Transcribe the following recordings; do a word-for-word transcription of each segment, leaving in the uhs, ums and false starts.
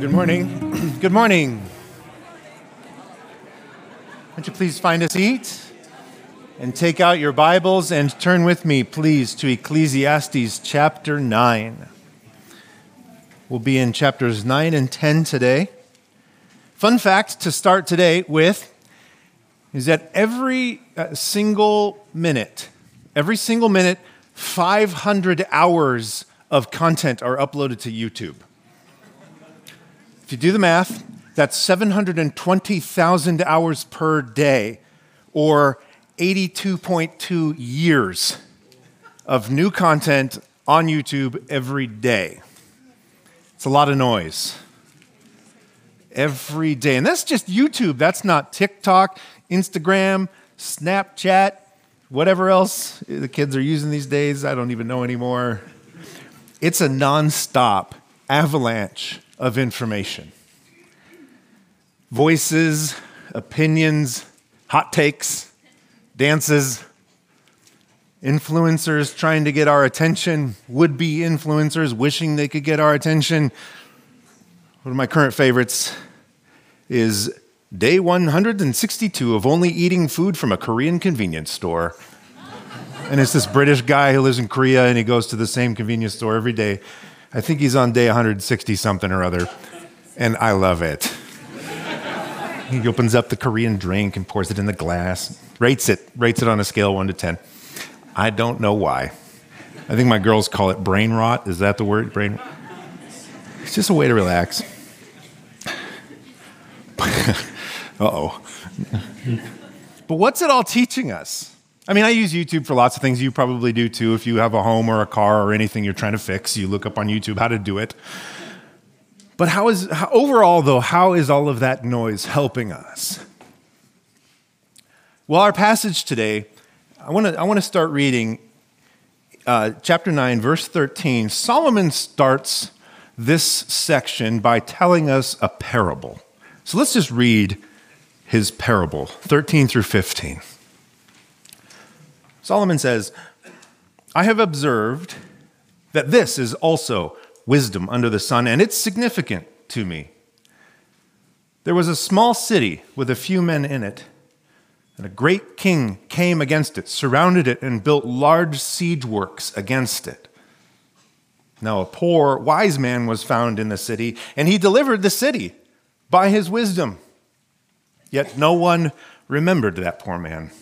Good morning. Good morning. Would you please find a seat and take out your Bibles and turn with me, please, to Ecclesiastes chapter nine. We'll be in chapters nine and ten today. Fun fact to start today with is that every uh, single minute, every single minute, five hundred hours of content are uploaded to YouTube. If you do the math, that's seven hundred twenty thousand hours per day, or eighty-two point two years of new content on YouTube every day. It's a lot of noise. Every day. And that's just YouTube. That's not TikTok, Instagram, Snapchat, whatever else the kids are using these days. I don't even know anymore. It's a nonstop avalanche of information. Voices, opinions, hot takes, dances, influencers trying to get our attention, would-be influencers wishing they could get our attention. One of my current favorites is day one hundred sixty-two of only eating food from a Korean convenience store. And it's this British guy who lives in Korea, and he goes to the same convenience store every day. I think he's on day one hundred sixty something or other, and I love it. He opens up the Korean drink and pours it in the glass, rates it, rates it on a scale of one to ten. I don't know why. I think my girls call it brain rot. Is that the word, brain? It's just a way to relax. Uh-oh. But what's it all teaching us? I mean, I use YouTube for lots of things. You probably do too. If you have a home or a car or anything you're trying to fix, you look up on YouTube how to do it. But how is, how, overall though, how is all of that noise helping us? Well, our passage today, I want to I want to start reading uh, chapter nine, verse thirteen. Solomon starts this section by telling us a parable. So let's just read his parable, thirteen through fifteen. Solomon says, I have observed that this is also wisdom under the sun, and it's significant to me. There was a small city with a few men in it, and a great king came against it, surrounded it, and built large siege works against it. Now a poor, wise man was found in the city, and he delivered the city by his wisdom. Yet no one remembered that poor man.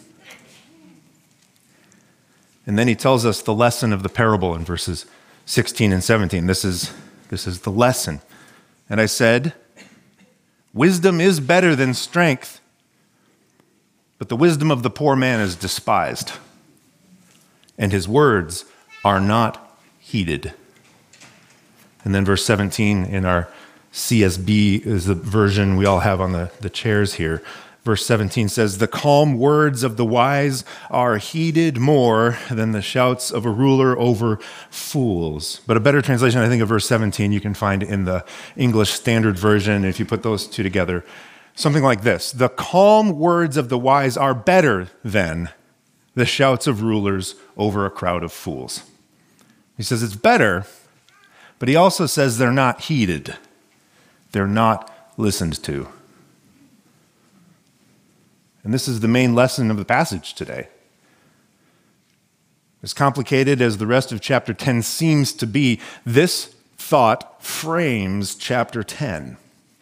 And then he tells us the lesson of the parable in verses sixteen and seventeen. This is, this is the lesson. And I said, wisdom is better than strength, but the wisdom of the poor man is despised, and his words are not heeded. And then verse seventeen in our C S B is the version we all have on the, the chairs here. Verse seventeen says, the calm words of the wise are heeded more than the shouts of a ruler over fools. But a better translation, I think, of verse seventeen you can find in the English Standard Version. If you put those two together, something like this. The calm words of the wise are better than the shouts of rulers over a crowd of fools. He says it's better, but he also says they're not heeded. They're not listened to. And this is the main lesson of the passage today. As complicated as the rest of chapter ten seems to be, this thought frames chapter ten.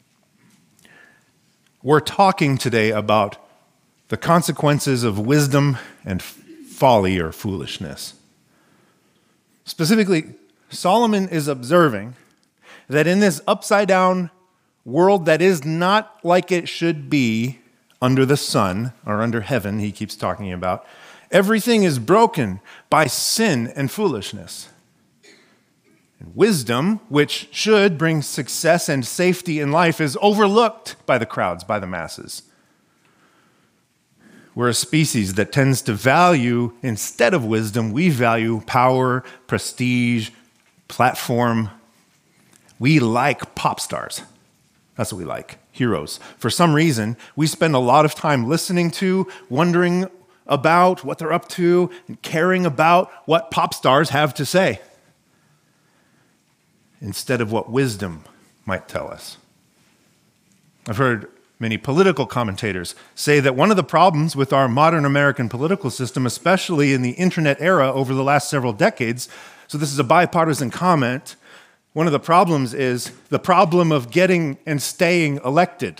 We're talking today about the consequences of wisdom and folly or foolishness. Specifically, Solomon is observing that in this upside-down world that is not like it should be under the sun, or under heaven, he keeps talking about, everything is broken by sin and foolishness. And wisdom, which should bring success and safety in life, is overlooked by the crowds, by the masses. We're a species that tends to value, instead of wisdom, we value power, prestige, platform. We like pop stars. That's what we like, heroes. For some reason, we spend a lot of time listening to, wondering about what they're up to, and caring about what pop stars have to say, instead of what wisdom might tell us. I've heard many political commentators say that one of the problems with our modern American political system, especially in the internet era over the last several decades, so this is a bipartisan comment, one of the problems is the problem of getting and staying elected.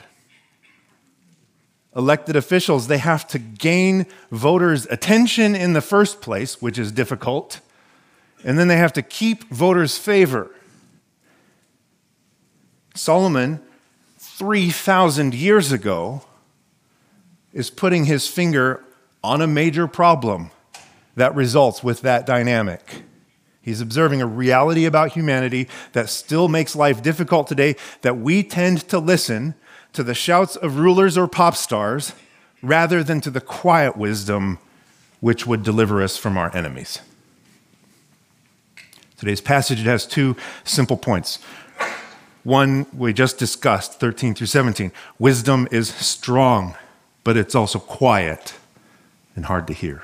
Elected officials, they have to gain voters' attention in the first place, which is difficult, and then they have to keep voters' favor. Solomon, three thousand years ago, is putting his finger on a major problem that results with that dynamic. He's observing a reality about humanity that still makes life difficult today, that we tend to listen to the shouts of rulers or pop stars rather than to the quiet wisdom which would deliver us from our enemies. Today's passage has two simple points. One we just discussed, thirteen through seventeen. Wisdom is strong, but it's also quiet and hard to hear.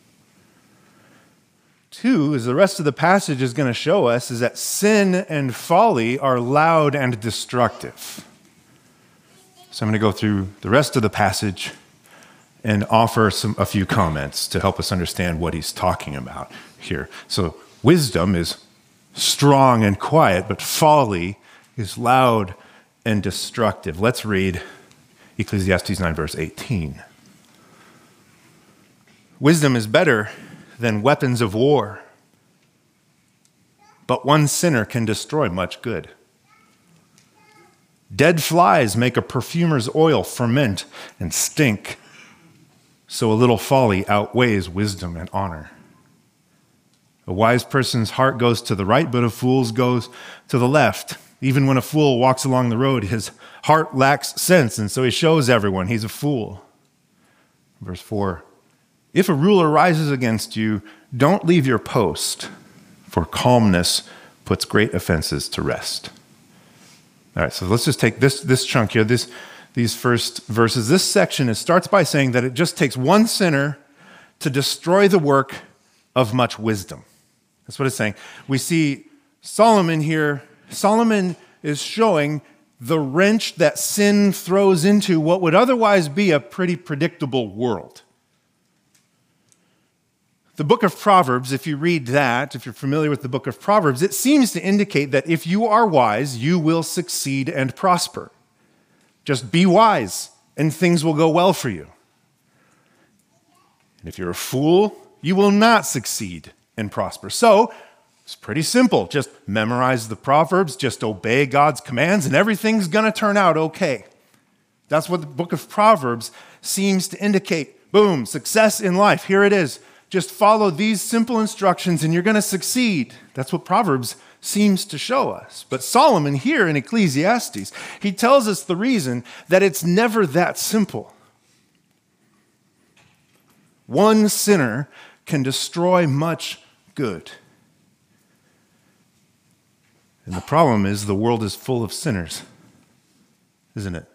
Two, as the rest of the passage is going to show us, is that sin and folly are loud and destructive. So I'm going to go through the rest of the passage and offer some a few comments to help us understand what he's talking about here. So wisdom is strong and quiet, but folly is loud and destructive. Let's read Ecclesiastes nine, verse eighteen. Wisdom is better than weapons of war, but one sinner can destroy much good. Dead flies make a perfumer's oil ferment and stink, so a little folly outweighs wisdom and honor. A wise person's heart goes to the right, but a fool's goes to the left. Even when a fool walks along the road, his heart lacks sense, and so he shows everyone he's a fool. Verse four, if a ruler rises against you, don't leave your post, for calmness puts great offenses to rest. All right, so let's just take this, this chunk here, this, these first verses. This section, it starts by saying that it just takes one sinner to destroy the work of much wisdom. That's what it's saying. We see Solomon here. Solomon is showing the wrench that sin throws into what would otherwise be a pretty predictable world. The book of Proverbs, if you read that, if you're familiar with the book of Proverbs, it seems to indicate that if you are wise, you will succeed and prosper. Just be wise, and things will go well for you. And if you're a fool, you will not succeed and prosper. So, it's pretty simple. Just memorize the Proverbs, just obey God's commands, and everything's going to turn out okay. That's what the book of Proverbs seems to indicate. Boom, success in life. Here it is. Just follow these simple instructions and you're going to succeed. That's what Proverbs seems to show us. But Solomon here in Ecclesiastes, he tells us the reason that it's never that simple. One sinner can destroy much good. And the problem is the world is full of sinners, isn't it?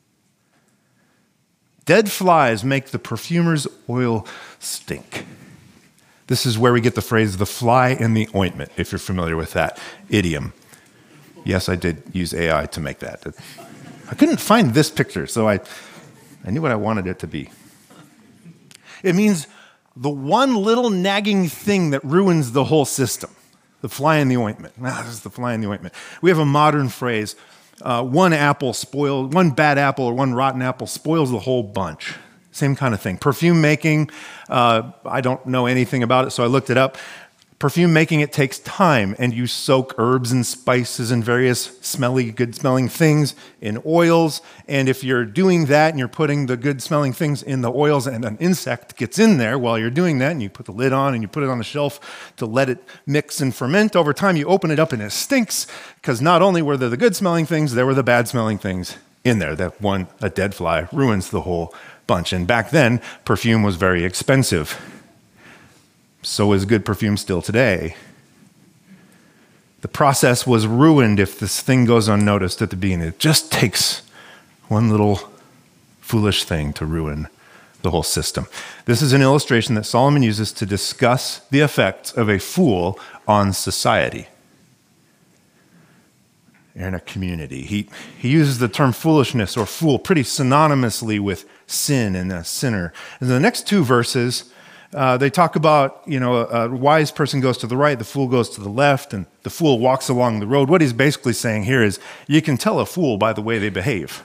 Dead flies make the perfumer's oil stink. This is where we get the phrase, the fly in the ointment, if you're familiar with that idiom. Yes, I did use A I to make that. I couldn't find this picture, so I, I knew what I wanted it to be. It means the one little nagging thing that ruins the whole system. The fly in the ointment. Ah, this is the fly in the ointment. We have a modern phrase, uh, one apple spoils, one bad apple or one rotten apple spoils the whole bunch. Same kind of thing. Perfume making, uh, I don't know anything about it, so I looked it up. Perfume making, it takes time, and you soak herbs and spices and various smelly, good-smelling things in oils, and if you're doing that and you're putting the good-smelling things in the oils and an insect gets in there while you're doing that, and you put the lid on and you put it on the shelf to let it mix and ferment, over time you open it up and it stinks, because not only were there the good-smelling things, there were the bad-smelling things in there. That one, a dead fly, ruins the whole bunch. And back then, perfume was very expensive. So is good perfume still today. The process was ruined if this thing goes unnoticed at the beginning. It just takes one little foolish thing to ruin the whole system. This is an illustration that Solomon uses to discuss the effects of a fool on society. in a community. He, he uses the term foolishness or fool pretty synonymously with sin and a sinner. In the next two verses, uh, they talk about, you know, a, a wise person goes to the right, the fool goes to the left, and the fool walks along the road. What he's basically saying here is you can tell a fool by the way they behave.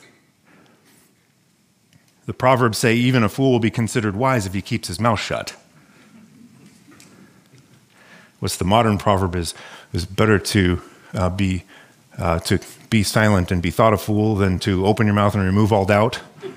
The Proverbs say even a fool will be considered wise if he keeps his mouth shut. What's the modern proverb is, is better to uh, be uh, to be silent and be thought a fool than to open your mouth and remove all doubt.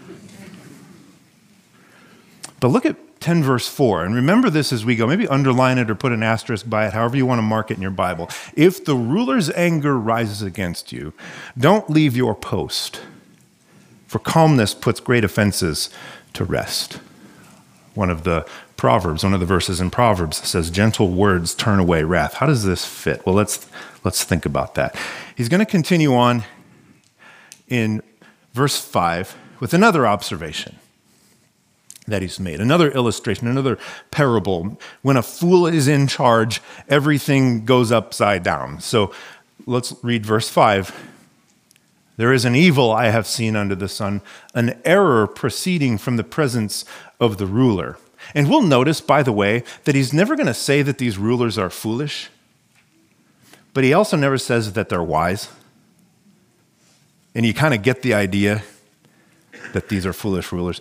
But look at ten verse four, and remember this as we go. Maybe underline it or put an asterisk by it, however you want to mark it in your Bible. If the ruler's anger rises against you, don't leave your post, for calmness puts great offenses to rest. One of the Proverbs, one of the verses in Proverbs says, gentle words turn away wrath. How does this fit? Well, let's let's think about that. He's going to continue on in verse five with another observation that he's made, another illustration, another parable. When a fool is in charge, everything goes upside down. So let's read verse five. There is an evil I have seen under the sun, an error proceeding from the presence of the ruler. And we'll notice, by the way, that he's never going to say that these rulers are foolish, but he also never says that they're wise. And you kind of get the idea that these are foolish rulers.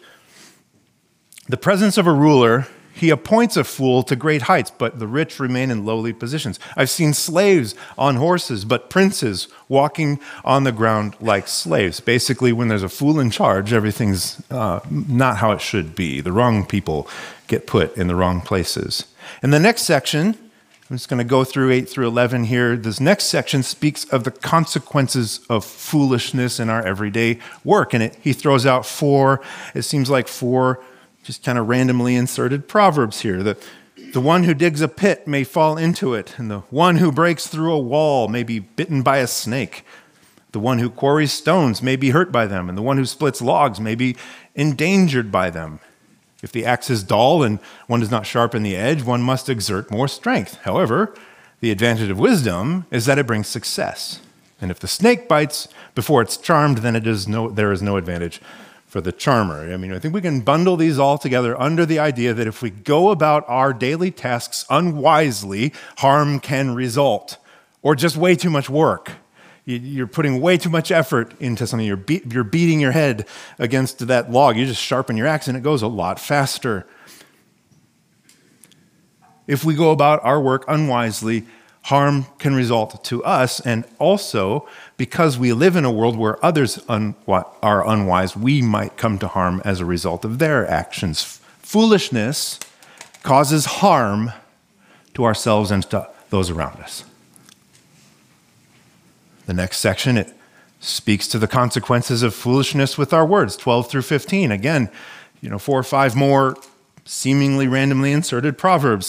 The presence of a ruler, he appoints a fool to great heights, but the rich remain in lowly positions. I've seen slaves on horses, but princes walking on the ground like slaves. Basically, when there's a fool in charge, everything's uh, not how it should be. The wrong people get put in the wrong places. In the next section, I'm just going to go through eight through eleven here. This next section speaks of the consequences of foolishness in our everyday work. And it, he throws out four, it seems like four just kind of randomly inserted proverbs here. The, the one who digs a pit may fall into it, and the one who breaks through a wall may be bitten by a snake. The one who quarries stones may be hurt by them, and the one who splits logs may be endangered by them. If the axe is dull and one does not sharpen the edge, one must exert more strength. However, the advantage of wisdom is that it brings success. And if the snake bites before it's charmed, then it is no, there is no advantage for the charmer. I mean, I think we can bundle these all together under the idea that if we go about our daily tasks unwisely, harm can result, or just way too much work. You're putting way too much effort into something. You're, be- you're beating your head against that log. You just sharpen your axe and it goes a lot faster. If we go about our work unwisely, harm can result to us, and also because we live in a world where others un- are unwise, we might come to harm as a result of their actions. Foolishness causes harm to ourselves and to those around us. The next section, it speaks to the consequences of foolishness with our words, twelve through fifteen. Again, you know, four or five more seemingly randomly inserted proverbs.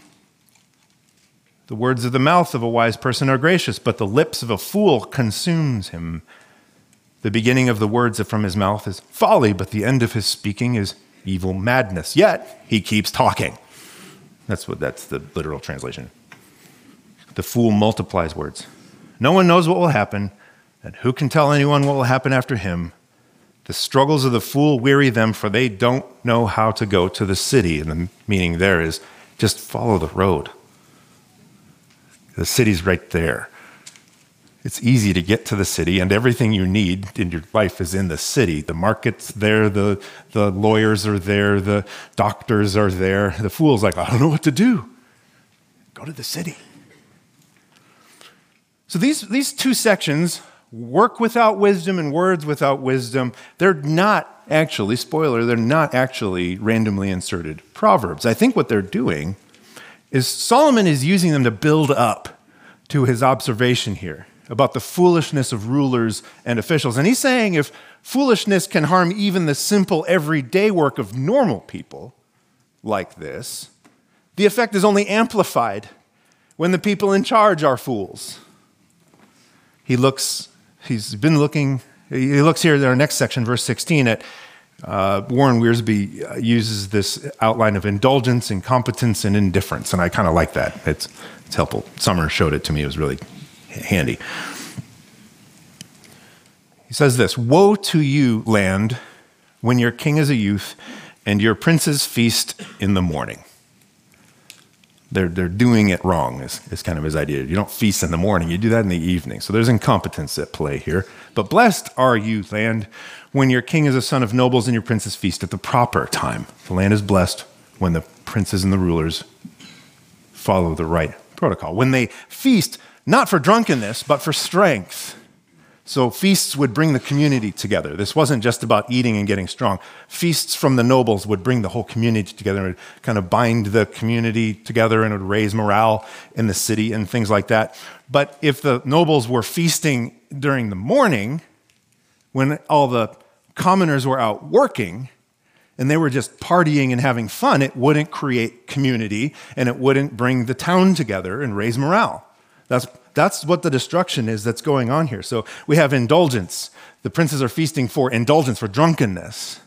The words of the mouth of a wise person are gracious, but the lips of a fool consumes him. The beginning of the words from his mouth is folly, but the end of his speaking is evil madness. Yet he keeps talking. That's what that's the literal translation. The fool multiplies words. No one knows what will happen, and who can tell anyone what will happen after him? The struggles of the fool weary them, for they don't know how to go to the city. And the meaning there is just follow the road. The city's right there. It's easy to get to the city, and everything you need in your life is in the city. The market's there, the, the lawyers are there, the doctors are there. The fool's like, I don't know what to do. Go to the city. So these, these two sections, work without wisdom and words without wisdom, they're not actually, spoiler, they're not actually randomly inserted proverbs. I think what they're doing is Solomon is using them to build up to his observation here about the foolishness of rulers and officials. And he's saying if foolishness can harm even the simple everyday work of normal people like this, the effect is only amplified when the people in charge are fools. He looks, he's been looking, he looks here in our next section, verse sixteen, at uh, Warren Wiersbe uses this outline of indulgence, incompetence, and indifference, and I kind of like that. It's, it's helpful. Summer showed it to me. It was really handy. He says this, "Woe to you, land, when your king is a youth and your princes feast in the morning." They're, they're doing it wrong is, is kind of his idea. You don't feast in the morning, you do that in the evening. So there's incompetence at play here. "But blessed are you, land, when your king is a son of nobles and your princes feast at the proper time." The land is blessed when the princes and the rulers follow the right protocol. When they feast, not for drunkenness, but for strength. So feasts would bring the community together. This wasn't just about eating and getting strong. Feasts from the nobles would bring the whole community together and would kind of bind the community together, and it would raise morale in the city and things like that. But if the nobles were feasting during the morning, when all the commoners were out working, and they were just partying and having fun, it wouldn't create community, and it wouldn't bring the town together and raise morale. That's That's what the destruction is that's going on here. So we have indulgence. The princes are feasting for indulgence, for drunkenness.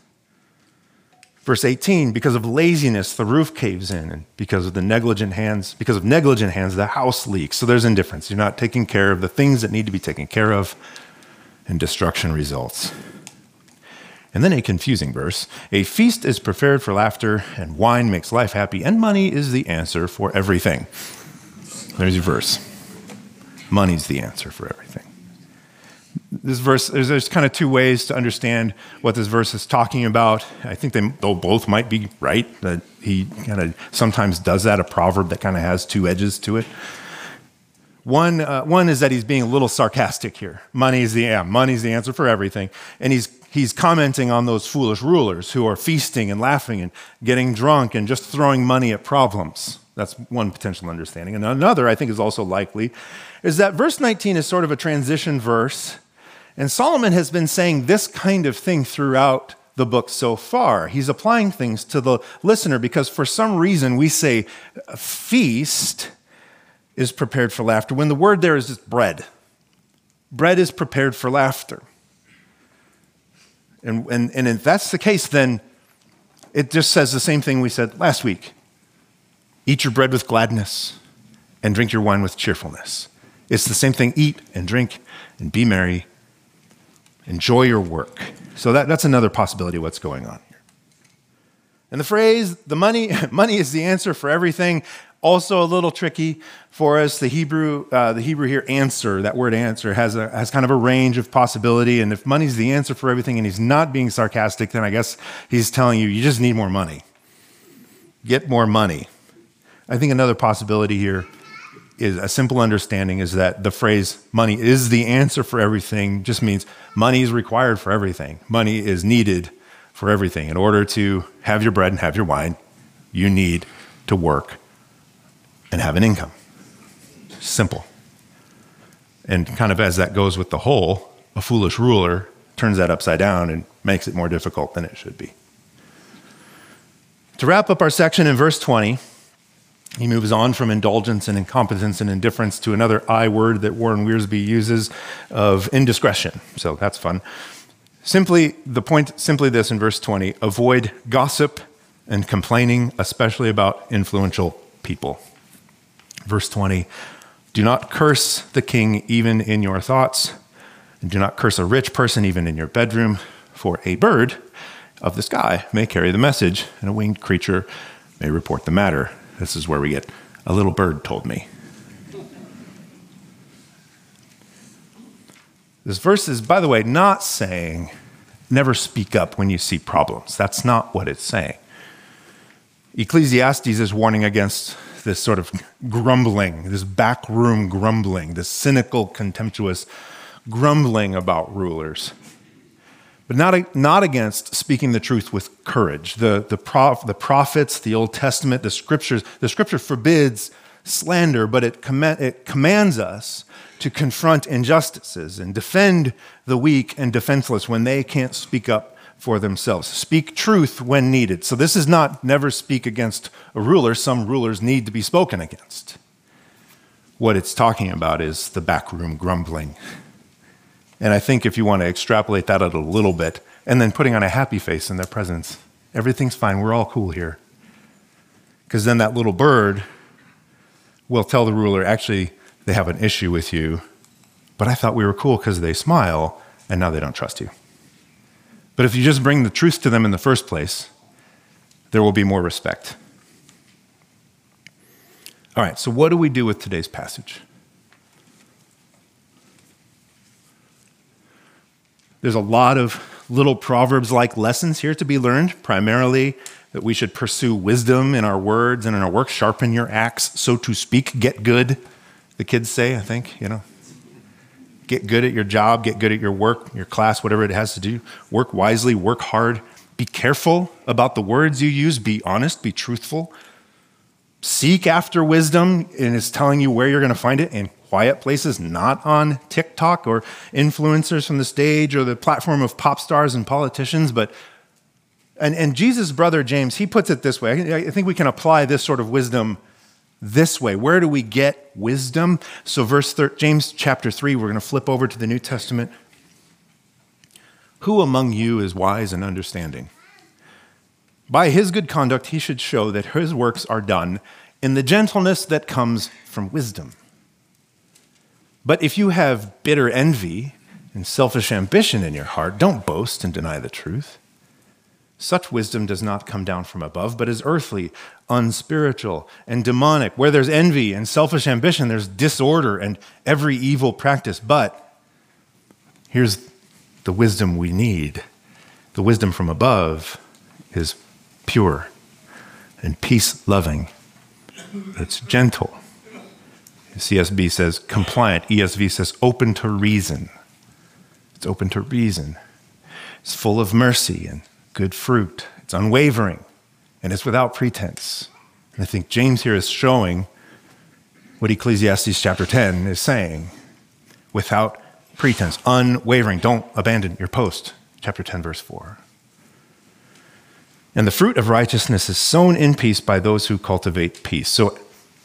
Verse eighteen, "Because of laziness, the roof caves in, and because of the negligent hands, because of negligent hands, the house leaks." So there's indifference. You're not taking care of the things that need to be taken care of, and destruction results. And then a confusing verse, "A feast is prepared for laughter, and wine makes life happy, and money is the answer for everything." There's your verse. Money's the answer for everything. This verse, there's, there's kind of two ways to understand what this verse is talking about. I think they both might be right, that he kind of sometimes does that, a proverb that kind of has two edges to it. One, uh, one is that he's being a little sarcastic here. Money's the, yeah, money's the answer for everything. And he's, he's commenting on those foolish rulers who are feasting and laughing and getting drunk and just throwing money at problems. That's one potential understanding. And another, I think, is also likely, is that verse nineteen is sort of a transition verse, and Solomon has been saying this kind of thing throughout the book so far. He's applying things to the listener because for some reason we say a feast is prepared for laughter when the word there is just bread. Bread is prepared for laughter. And, and, and if that's the case, then it just says the same thing we said last week. Eat your bread with gladness and drink your wine with cheerfulness. It's the same thing. Eat and drink and be merry. Enjoy your work. So that, that's another possibility of what's going on here. And the phrase, the money, money is the answer for everything, also a little tricky for us. The Hebrew, uh, the Hebrew here, answer, that word answer, has, a, has kind of a range of possibility. And if money's the answer for everything and he's not being sarcastic, then I guess he's telling you, you just need more money. Get more money. I think another possibility here is a simple understanding is that the phrase money is the answer for everything just means money is required for everything. Money is needed for everything. In order to have your bread and have your wine, you need to work and have an income. Simple. And kind of as that goes with the whole, a foolish ruler turns that upside down and makes it more difficult than it should be. To wrap up our section in verse twenty, he moves on from indulgence and incompetence and indifference to another I word that Warren Wiersbe uses of indiscretion. So that's fun. Simply, the point, simply this in verse twenty, avoid gossip and complaining, especially about influential people. Verse twenty, do not curse the king even in your thoughts, and do not curse a rich person even in your bedroom, for a bird of the sky may carry the message, and a winged creature may report the matter. This is where we get, a little bird told me. This verse is, by the way, not saying never speak up when you see problems. That's not what it's saying. Ecclesiastes is warning against this sort of grumbling, this backroom grumbling, this cynical, contemptuous grumbling about rulers. But not, not against speaking the truth with courage. The, the, prof, the prophets, the Old Testament, the scriptures, the scripture forbids slander, but it, com- it commands us to confront injustices and defend the weak and defenseless when they can't speak up for themselves. Speak truth when needed. So this is not never speak against a ruler. Some rulers need to be spoken against. What it's talking about is the backroom grumbling. And I think if you want to extrapolate that out a little bit, and then putting on a happy face in their presence, everything's fine, we're all cool here. Because then that little bird will tell the ruler, actually, they have an issue with you, but I thought we were cool because they smile, and now they don't trust you. But if you just bring the truth to them in the first place, there will be more respect. All right, so what do we do with today's passage? There's a lot of little Proverbs-like lessons here to be learned, primarily that we should pursue wisdom in our words and in our work, sharpen your axe, so to speak, get good, the kids say, I think, you know. Get good at your job, get good at your work, your class, whatever it has to do. Work wisely, work hard. Be careful about the words you use. Be honest, be truthful. Seek after wisdom, and it's telling you where you're going to find it in quiet places, not on TikTok or influencers from the stage or the platform of pop stars and politicians. But and, and Jesus' brother James, he puts it this way. I think we can apply this sort of wisdom this way. Where do we get wisdom? So verse thirteen, James chapter three, we're going to flip over to the New Testament. Who among you is wise and understanding? By his good conduct, he should show that his works are done in the gentleness that comes from wisdom. But if you have bitter envy and selfish ambition in your heart, don't boast and deny the truth. Such wisdom does not come down from above, but is earthly, unspiritual, and demonic. Where there's envy and selfish ambition, there's disorder and every evil practice. But here's the wisdom we need. The wisdom from above is pure and peace-loving. It's gentle. C S B says compliant. E S V says open to reason. It's open to reason. It's full of mercy and good fruit. It's unwavering, and it's without pretense. And I think James here is showing what Ecclesiastes chapter ten is saying. Without pretense, unwavering. Don't abandon your post. Chapter ten, verse four. And the fruit of righteousness is sown in peace by those who cultivate peace. So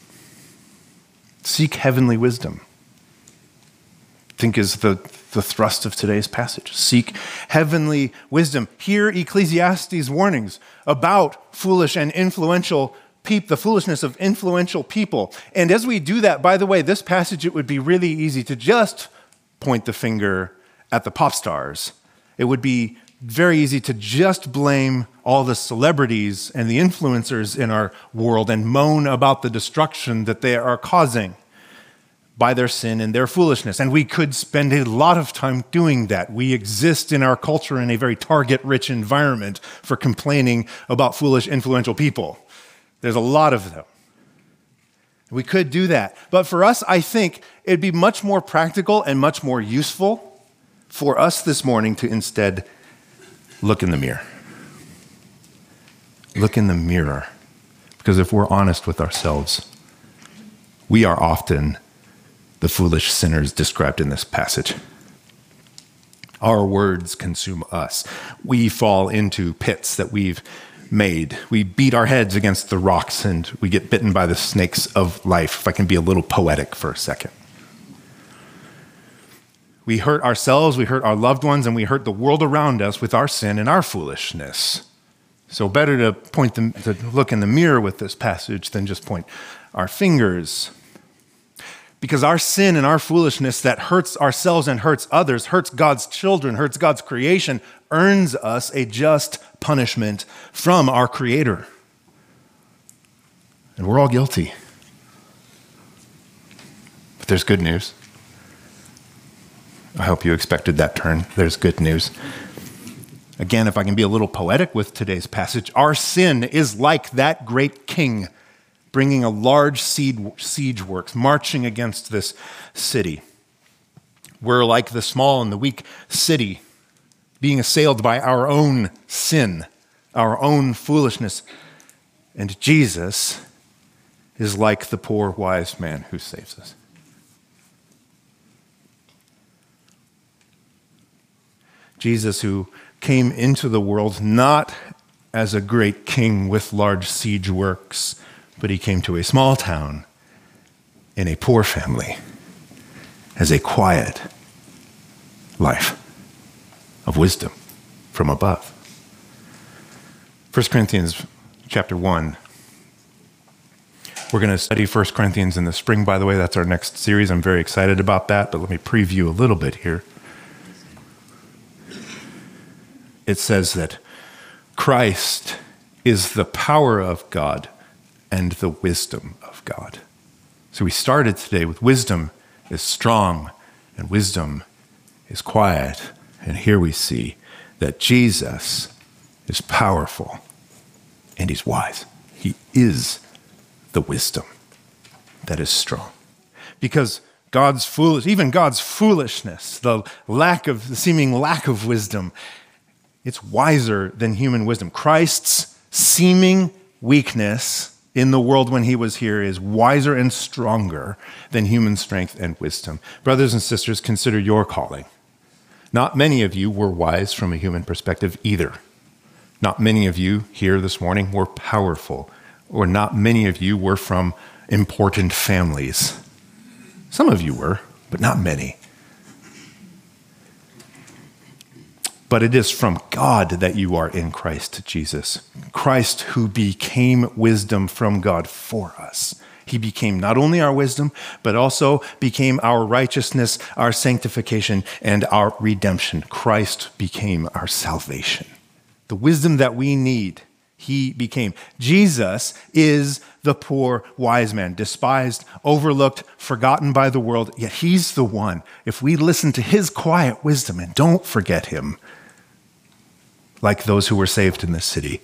seek heavenly wisdom. I think is the, the thrust of today's passage. Seek heavenly wisdom. Hear Ecclesiastes' warnings about foolish and influential people, the foolishness of influential people. And as we do that, by the way, this passage, it would be really easy to just point the finger at the pop stars. It would be very easy to just blame all the celebrities and the influencers in our world and moan about the destruction that they are causing by their sin and their foolishness. And we could spend a lot of time doing that. We exist in our culture in a very target-rich environment for complaining about foolish, influential people. There's a lot of them. We could do that. But for us, I think it'd be much more practical and much more useful for us this morning to instead look in the mirror. Look in the mirror. Because if we're honest with ourselves, we are often the foolish sinners described in this passage. Our words consume us. We fall into pits that we've made. We beat our heads against the rocks and we get bitten by the snakes of life, if I can be a little poetic for a second. We hurt ourselves, we hurt our loved ones, and we hurt the world around us with our sin and our foolishness. So better to point them, to look in the mirror with this passage than just point our fingers. Because our sin and our foolishness that hurts ourselves and hurts others, hurts God's children, hurts God's creation, earns us a just punishment from our Creator. And we're all guilty. But there's good news. I hope you expected that turn. There's good news. Again, if I can be a little poetic with today's passage, our sin is like that great king bringing a large siege works, marching against this city. We're like the small and the weak city being assailed by our own sin, our own foolishness. And Jesus is like the poor wise man who saves us. Jesus, who came into the world not as a great king with large siege works, but he came to a small town in a poor family as a quiet life of wisdom from above. First Corinthians chapter one. We're going to study First Corinthians in the spring, by the way. That's our next series. I'm very excited about that, but let me preview a little bit here. it says that Christ is the power of God and the wisdom of God. So we started today with wisdom is strong and wisdom is quiet. And here we see that Jesus is powerful and he's wise. He is the wisdom that is strong. Because God's foolish, even God's foolishness, the lack of, the seeming lack of wisdom, it's wiser than human wisdom. Christ's seeming weakness in the world when he was here is wiser and stronger than human strength and wisdom. Brothers and sisters, consider your calling. Not many of you were wise from a human perspective either. Not many of you here this morning were powerful, or not many of you were from important families. Some of you were, but not many. But it is from God that you are in Christ Jesus. Christ who became wisdom from God for us. He became not only our wisdom, but also became our righteousness, our sanctification, and our redemption. Christ became our salvation. The wisdom that we need, he became. Jesus is the poor wise man, despised, overlooked, forgotten by the world, yet he's the one. If we listen to his quiet wisdom and don't forget him, like those who were saved in this city,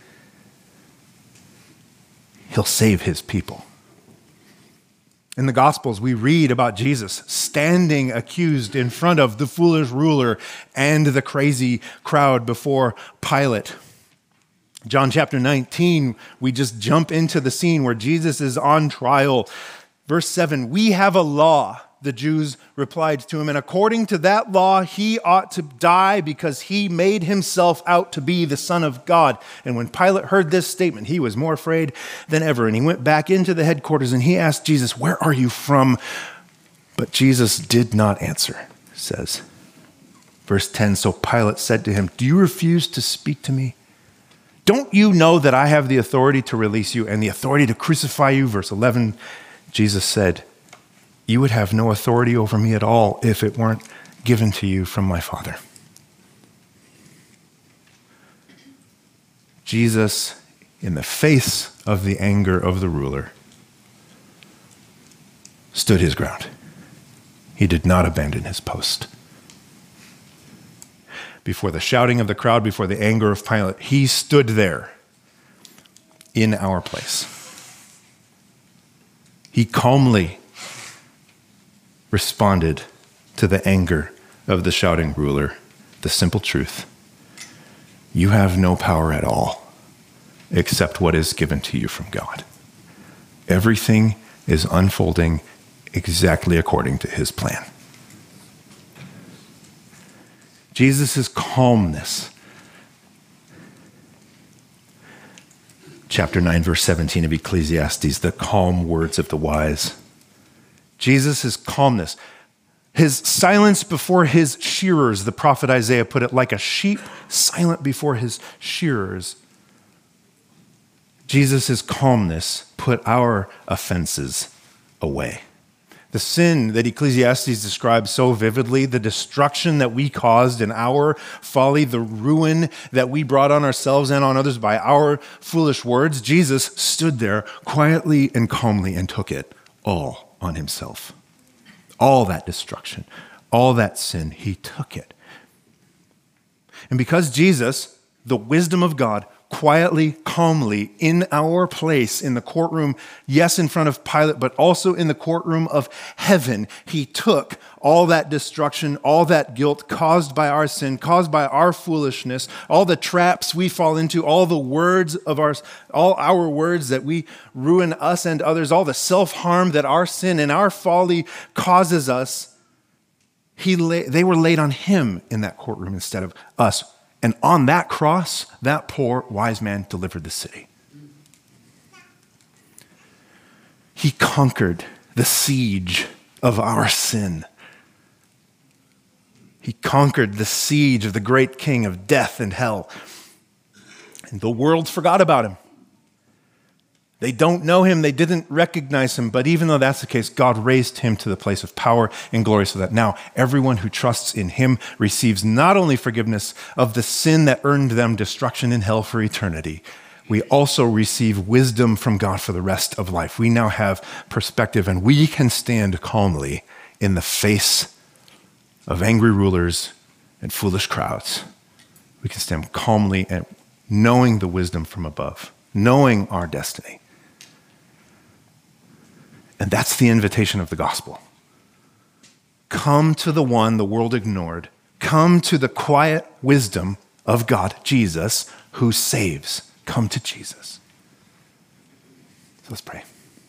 he'll save his people. In the Gospels, we read about Jesus standing accused in front of the foolish ruler and the crazy crowd before Pilate. John chapter nineteen, we just jump into the scene where Jesus is on trial. Verse seven, we have a law, the Jews replied to him, and according to that law, he ought to die because he made himself out to be the Son of God. And when Pilate heard this statement, he was more afraid than ever. And he went back into the headquarters and he asked Jesus, where are you from? But Jesus did not answer, it says. Verse ten, so Pilate said to him, do you refuse to speak to me? Don't you know that I have the authority to release you and the authority to crucify you? Verse eleven, Jesus said, you would have no authority over me at all if it weren't given to you from my Father. Jesus, in the face of the anger of the ruler, stood his ground. He did not abandon his post. Before the shouting of the crowd, before the anger of Pilate, he stood there in our place. He calmly responded to the anger of the shouting ruler, the simple truth. You have no power at all except what is given to you from God. Everything is unfolding exactly according to his plan. Jesus' calmness. Chapter nine, verse seventeen of Ecclesiastes, the calm words of the wise. Jesus' calmness, his silence before his shearers, the prophet Isaiah put it, like a sheep silent before his shearers. Jesus' calmness put our offenses away. The sin that Ecclesiastes describes so vividly, the destruction that we caused in our folly, the ruin that we brought on ourselves and on others by our foolish words, Jesus stood there quietly and calmly and took it all on himself. All that destruction, all that sin, he took it. And because Jesus, the wisdom of God, quietly, calmly, in our place, in the courtroom, yes, in front of Pilate, but also in the courtroom of heaven, he took all that destruction, all that guilt caused by our sin, caused by our foolishness, all the traps we fall into, all the words of our, all our words that we ruin us and others, all the self-harm that our sin and our folly causes us, he lay, they were laid on him in that courtroom instead of us. And on that cross, that poor wise man delivered the city. He conquered the siege of our sin. He conquered the siege of the great king of death and hell. And the world forgot about him. They don't know him. They didn't recognize him. But even though that's the case, God raised him to the place of power and glory so that now everyone who trusts in him receives not only forgiveness of the sin that earned them destruction in hell for eternity, we also receive wisdom from God for the rest of life. We now have perspective, and we can stand calmly in the face of angry rulers and foolish crowds. We can stand calmly and knowing the wisdom from above, knowing our destiny. And that's the invitation of the gospel. Come to the one the world ignored. Come to the quiet wisdom of God, Jesus, who saves. Come to Jesus. So let's pray.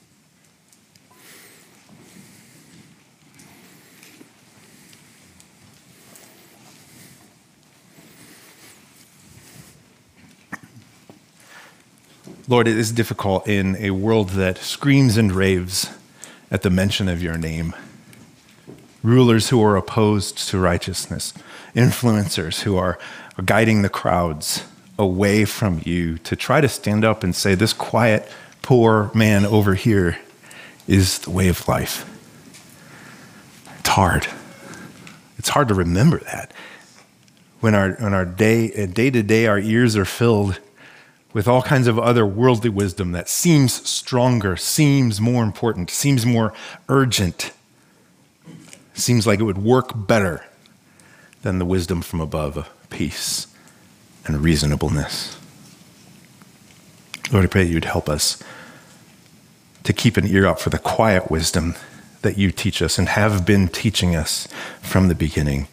Lord, it is difficult in a world that screams and raves at the mention of your name. Rulers who are opposed to righteousness, influencers who are guiding the crowds away from you, to try to stand up and say, this quiet, poor man over here is the way of life. It's hard. It's hard to remember that. When our, when our day, day to day, our ears are filled with all kinds of other worldly wisdom that seems stronger, seems more important, seems more urgent, seems like it would work better than the wisdom from above of peace and reasonableness. Lord, I pray that you'd help us to keep an ear out for the quiet wisdom that you teach us and have been teaching us from the beginning.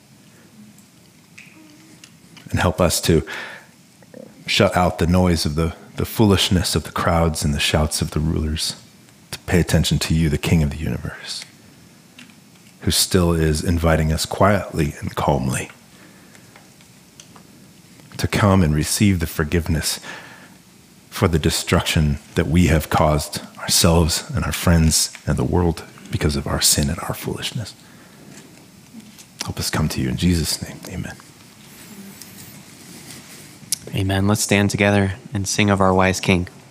And help us to shut out the noise of the, the foolishness of the crowds and the shouts of the rulers, to pay attention to you, the King of the universe, who still is inviting us quietly and calmly to come and receive the forgiveness for the destruction that we have caused ourselves and our friends and the world because of our sin and our foolishness. Help us come to you in Jesus' name. Amen. Amen. Let's stand together and sing of our wise King.